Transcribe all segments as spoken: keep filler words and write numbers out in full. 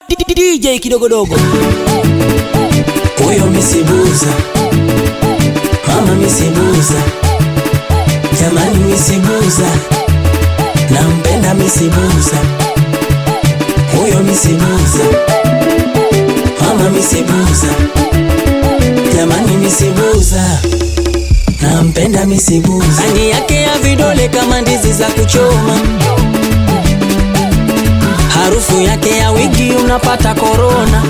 D J Kidogodogo. Huyo misibuza, mama misibuza, jamani misibuza, nampenda misibuza. Huyo misibuza, mama misibuza, jamani misibuza, nampenda misibuza. Rangi yake ya vidole kama ndizi za kuchoma, harufu yake ya wigi unapata corona.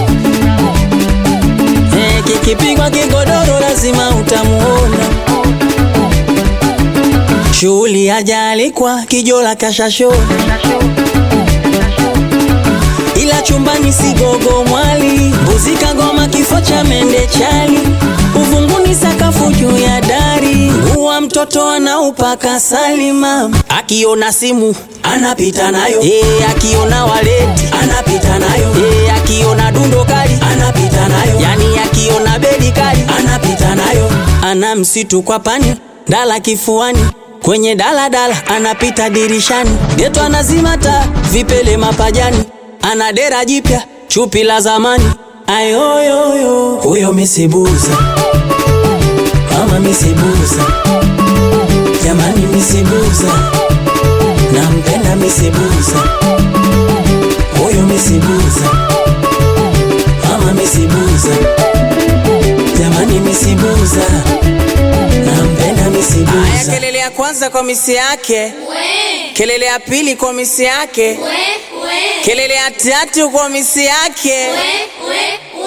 Eh, kikipigwa kigodoro lazima utamuona. Shughuli ajali kwa kijola kashashona, ila chumbani sigogo mwali. Mbuzi kagoma kifo cha mende chali, uvunguni sakafu juu ya dari. Uwa mtoto anaupaka salima, akiona simu anapita nayo. Eh, akiona waleti anapita nayo. Eh, akiona dundo kali anapita nayo. Yani akiona bedi kali anapita nayo. Ana msitu kwa pani, dala kifuani, kwenye dala dala anapita dirishani. Geto anazima taa, vipele mapajani, ana dera jipya, chupi la zamani. Ayoyoyo, huyo misibuza, mama misibuza, jamani misibuza, nampenda misibuza. Huyo misibuza, mama misibuza, jamani misibuza, nampenda misibuza. Aya, kelele ya kwanza kwa misi yake, we. Kelele ya pili kwa misi yake, we, we. Kelele ya tatu kwa misi yake, we, we,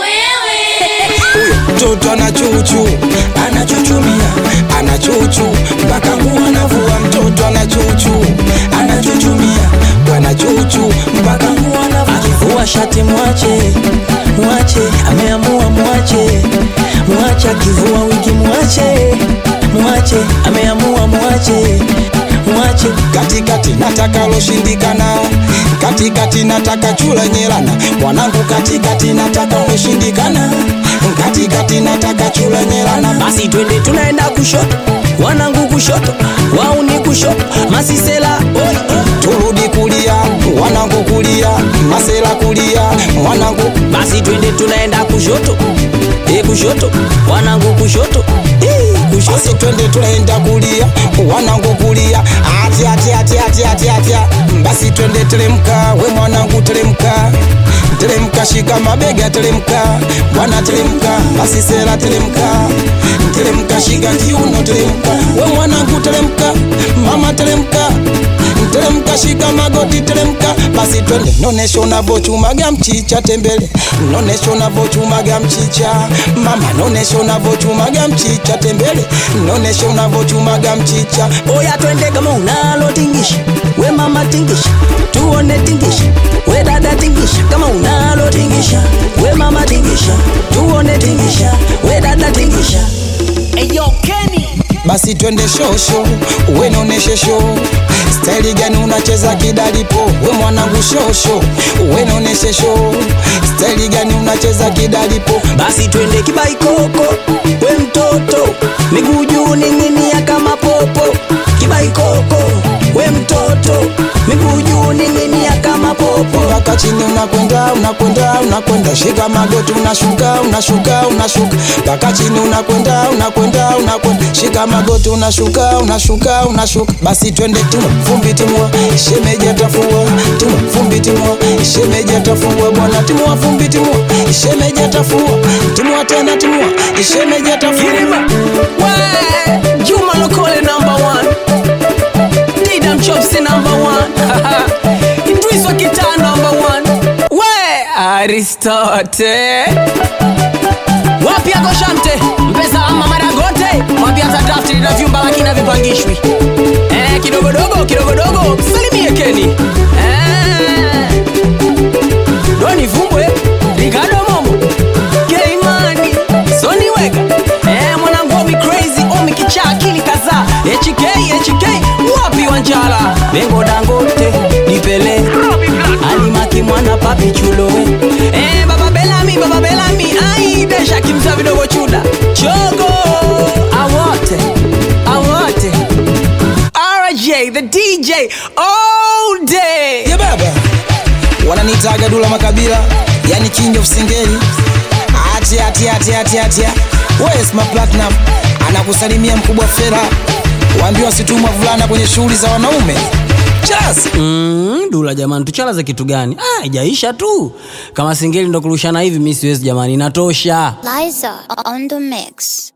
wewe. Mtoto anachuchu, anachuchumia, anachuchu mpaka nguo anavua. Mtoto anachuchu, anachuchumia, anachuchu mpaka nguo anavua. Akivua shati mwache, mwache, ameamua mwache, mwache. Akivua wigi mwache, mwache, ameamua mwache, mwache. Katikati nataka loshindikana, katikati nataka chula nyelana. Mwanangu katikati nataka loshindikana, katikati nataka chula nyelana. Basi twende tunaenda kushoto, wanangu kushoto, wao ni kushoto, masisela oi. Turudi kulia, wanangu kulia, masela kulia, mwanangu. Basi twende tunaenda kushoto, eh kushoto, wanangu kushoto, eh kushoto. Basi twende tunaenda kulia, wanangu kulia, ati ati ati ati ati ati. Basi twende teremka, we mwanangu teremka, teremka shika mabega teremka, bwana teremka, basi sela teremka, teremka shika kiuno teremka, we mwanangu teremka, mama teremka, teremka shika magoti teremka. Basi twende nonesha unavochumaga mchicha tembele, nonesha unavochumaga mchicha mama, nonesha unavochumaga mchicha tembele, nonesha unavochumaga mchicha. Oya twende kama unalo tingisha, we mama tingisha, tuone tingisha, we dada tingisha. Kama unalo tingisha, we mama tingisha, tuone tingisha, we dada tingisha. Eyo Kenny. Basi twende shosho, we noneshe show, style gani unacheza kidalipo. We mwanangu shosho, we noneshe show, style gani unacheza kidalipo. Basi twende kibaikoko, we mtoto, miguu juu ning'inia kama popo. Kibaikoko, we mtoto, miguu juu ning'inia kama popo. Mpaka chini unakwenda, unakwenda, unakwenda, shika magoti unashuka, unashuka, unashuka. Mpaka chini unakwenda, unakwenda, unakwenda, shika magoti unashuka, unashuka, unashuka. Basi twende timua, fumbi timua, shemeji atafua. Timua, fumbi timua, shemeji atafua. Bwana timua, fumbi timua, shemeji atafua. Timua tena timua, shemeji atafua. Wee, Juma Lokole number one, Didam Chopsy number one, Idriswa Kita number one. Wee, Aristote wapi yako Shamte, mpesa ama maragote. Wapi hata draft na vyumba lakini vipangishwi. Eh, kidogodogo, kidogodogo, salimie Kenny. Eh, Doni Vumbwe, Ricardo Momo, K-Money, Sony Wega. Eh, mwanangu Omi Crazy, Omi Kicha akili kaza. H K, H K, wapi Wanjala, Bengo Dangote, Nipele, Alimaki mwana papi chulowe. Eh, Baba Bellamy, Baba Bellamy, ai desha kimza vidogo chuda. Chogo, awote, awote. R J, the D J, all day. Yeah baba, wananiita wanamwitaga Dula Makabila, yani king of singeli. Atia atia atia atia atia. Where's my platinum? Anakusalimia mkubwa Fera. Waambiwa situmwa vulana kwenye shughuli za wanaume. Cheers. Mm, Dula jamani, tuchalaze kitu gani? Ah, haijaisha tu. Kama singeli ndo kurushana hivi mimi siwezi jamani, inatosha. Liza on the mix.